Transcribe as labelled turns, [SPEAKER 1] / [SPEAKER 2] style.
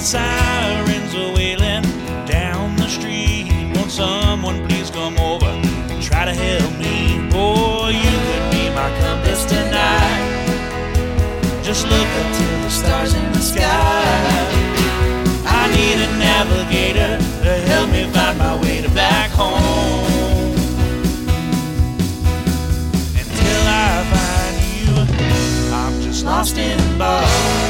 [SPEAKER 1] sirens are wailing down the street. Won't someone please come over and try to help me? Oh, you could be my compass tonight. Just look up to the stars in the sky. I need a navigator to help me find my way to back home. Until I find you, I'm just lost in a bar.